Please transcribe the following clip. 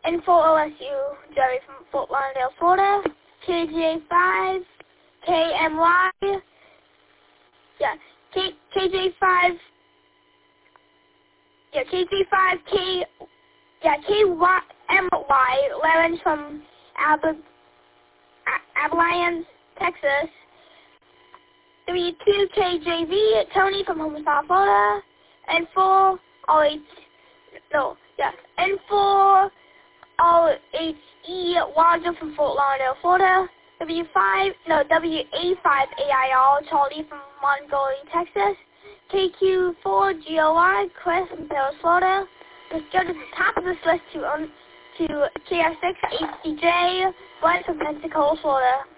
N4 OSU, Jerry from Fort Lauderdale, Florida. KJ5, KMY, yeah, KJ5, yeah, KJ5, KYMY, Lawrence from Abilene, Texas. W2KJV, Tony from Homestead, Florida. N4 N4OHE, Roger from Fort Lauderdale, Florida. WA5AIR, Charlie from Mongolia, Texas. KQ4GOI, Chris from Paris, Florida. Let's go to the top of this list to KR6HCJ, Brent from Pensacola, Florida.